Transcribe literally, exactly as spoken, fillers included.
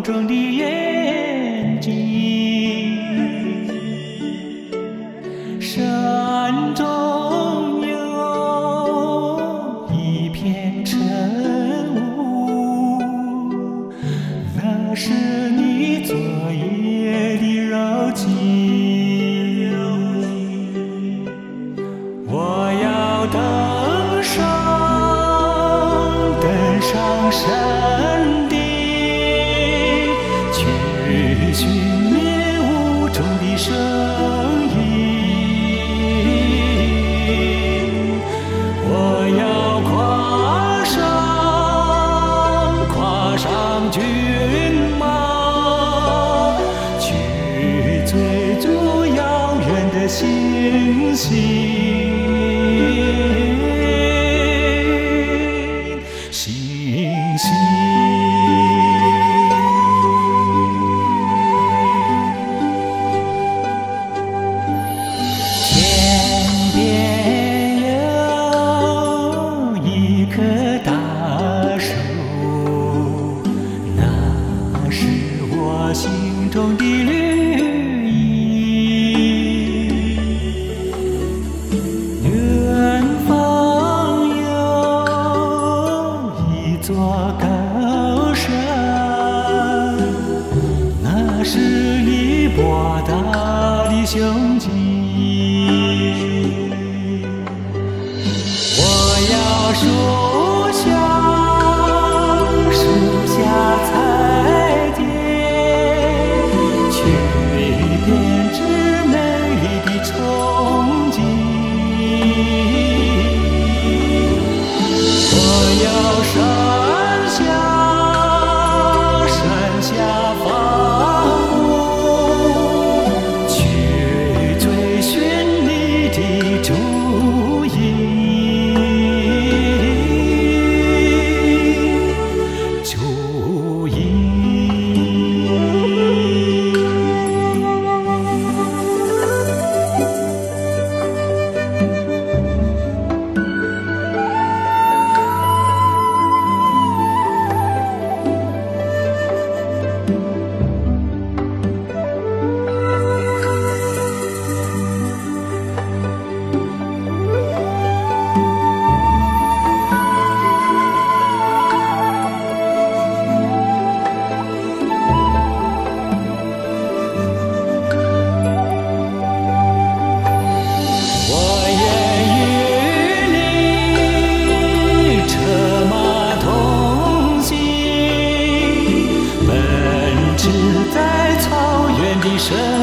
中的眼睛。山中有一片晨雾，那是你昨夜的柔情。我要登上登上山顶，去寻觅雾中的声音。我要跨上跨上骏马，去追逐遥远的星星。星星，天边有一棵大树，那是我心中的绿意。远方有一座高山，那是你博大的胸襟。我要树下树下采撷，去编织美丽的憧憬。我要山下山下放牧，去追寻你的足印。足印。生